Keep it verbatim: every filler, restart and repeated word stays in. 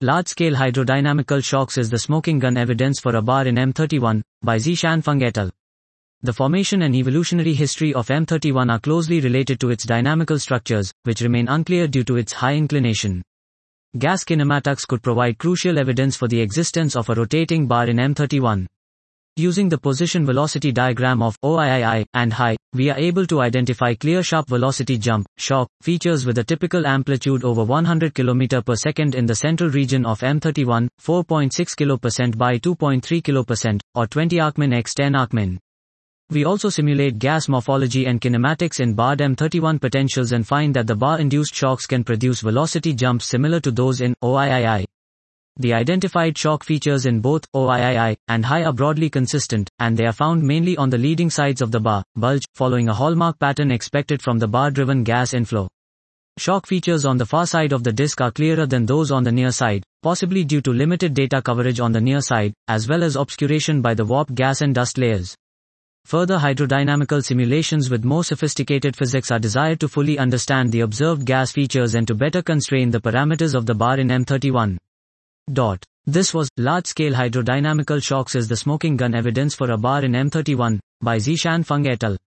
Large-scale hydrodynamical shocks is the smoking gun evidence for a bar in M thirty-one, by Zishan Feng et al. The formation and evolutionary history of M thirty-one are closely related to its dynamical structures, which remain unclear due to its high inclination. Gas kinematics could provide crucial evidence for the existence of a rotating bar in M thirty-one. Using the position-velocity diagram of O I I I and Hi, we are able to identify clear sharp velocity jump, shock, features with a typical amplitude over one hundred kilometers per second in the central region of M thirty-one, four point six kilopercent by two point three kilopercent, or twenty arcmin x ten arcmin. We also simulate gas morphology and kinematics in barred M thirty-one potentials and find that the bar-induced shocks can produce velocity jumps similar to those in O I I I. The identified shock features in both O I I I and Hi are broadly consistent, and they are found mainly on the leading sides of the bar bulge, following a hallmark pattern expected from the bar-driven gas inflow. Shock features on the far side of the disk are clearer than those on the near side, possibly due to limited data coverage on the near side, as well as obscuration by the warped gas and dust layers. Further hydrodynamical simulations with more sophisticated physics are desired to fully understand the observed gas features and to better constrain the parameters of the bar in M thirty-one. Dot. This was Large-Scale Hydrodynamical Shocks is the Smoking Gun Evidence for a Bar in M thirty-one, by Zishan Feng et al.